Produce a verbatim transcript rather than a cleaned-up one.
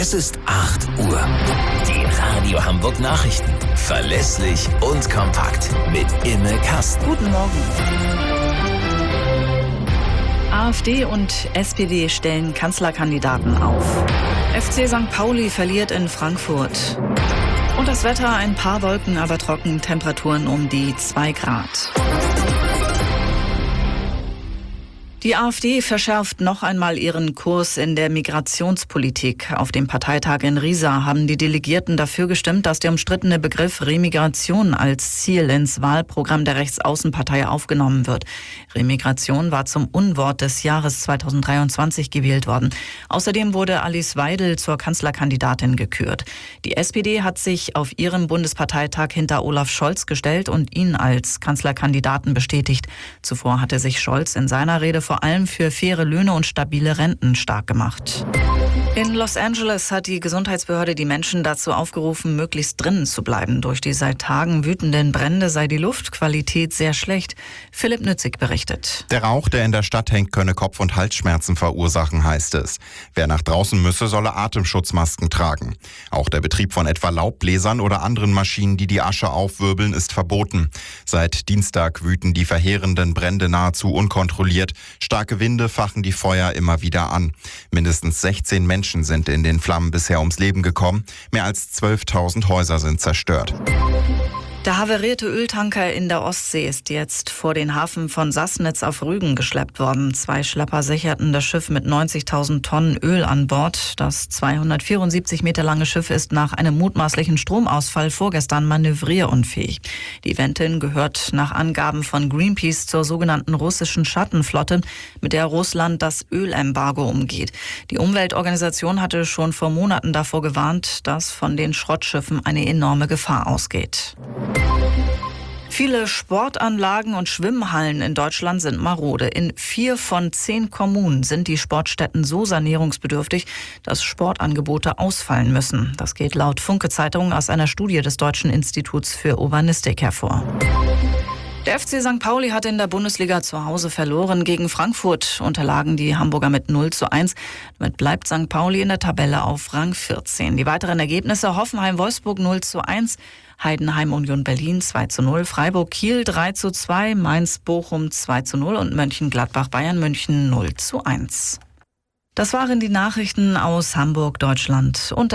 Es ist acht Uhr. Die Radio Hamburg Nachrichten. Verlässlich und kompakt. Mit Imme Kasten. Guten Morgen. AfD und S P D stellen Kanzlerkandidaten auf. F C Sankt Pauli verliert in Frankfurt. Und das Wetter, ein paar Wolken, aber trocken, Temperaturen um die zwei Grad. Die AfD verschärft noch einmal ihren Kurs in der Migrationspolitik. Auf dem Parteitag in Riesa haben die Delegierten dafür gestimmt, dass der umstrittene Begriff Remigration als Ziel ins Wahlprogramm der Rechtsaußenpartei aufgenommen wird. Remigration war zum Unwort des Jahres zweitausenddreiundzwanzig gewählt worden. Außerdem wurde Alice Weidel zur Kanzlerkandidatin gekürt. Die S P D hat sich auf ihrem Bundesparteitag hinter Olaf Scholz gestellt und ihn als Kanzlerkandidaten bestätigt. Zuvor hatte sich Scholz in seiner Rede vor vor allem für faire Löhne und stabile Renten stark gemacht. In Los Angeles hat die Gesundheitsbehörde die Menschen dazu aufgerufen, möglichst drinnen zu bleiben. Durch die seit Tagen wütenden Brände sei die Luftqualität sehr schlecht. Philipp Nützig berichtet. Der Rauch, der in der Stadt hängt, könne Kopf- und Halsschmerzen verursachen, heißt es. Wer nach draußen müsse, solle Atemschutzmasken tragen. Auch der Betrieb von etwa Laubbläsern oder anderen Maschinen, die die Asche aufwirbeln, ist verboten. Seit Dienstag wüten die verheerenden Brände nahezu unkontrolliert. Starke Winde fachen die Feuer immer wieder an. Mindestens sechzehn Menschen sind in den Flammen bisher ums Leben gekommen. Mehr als zwölftausend Häuser sind zerstört. Der havarierte Öltanker in der Ostsee ist jetzt vor den Hafen von Sassnitz auf Rügen geschleppt worden. Zwei Schlepper sicherten das Schiff mit neunzigtausend Tonnen Öl an Bord. Das zweihundertvierundsiebzig Meter lange Schiff ist nach einem mutmaßlichen Stromausfall vorgestern manövrierunfähig. Die Ventin gehört nach Angaben von Greenpeace zur sogenannten russischen Schattenflotte, mit der Russland das Ölembargo umgeht. Die Umweltorganisation hatte schon vor Monaten davor gewarnt, dass von den Schrottschiffen eine enorme Gefahr ausgeht. Viele Sportanlagen und Schwimmhallen in Deutschland sind marode. In vier von zehn Kommunen sind die Sportstätten so sanierungsbedürftig, dass Sportangebote ausfallen müssen. Das geht laut Funke-Zeitung aus einer Studie des Deutschen Instituts für Urbanistik hervor. Der F C Sankt Pauli hat in der Bundesliga zu Hause verloren. Gegen Frankfurt unterlagen die Hamburger mit null zu eins. Damit bleibt Sankt Pauli in der Tabelle auf Rang vierzehn. Die weiteren Ergebnisse: Hoffenheim-Wolfsburg null zu eins, Heidenheim-Union Berlin zwei zu null, Freiburg-Kiel drei zu zwei, Mainz-Bochum zwei zu null und Mönchengladbach-Bayern München null zu eins. Das waren die Nachrichten aus Hamburg, Deutschland. Und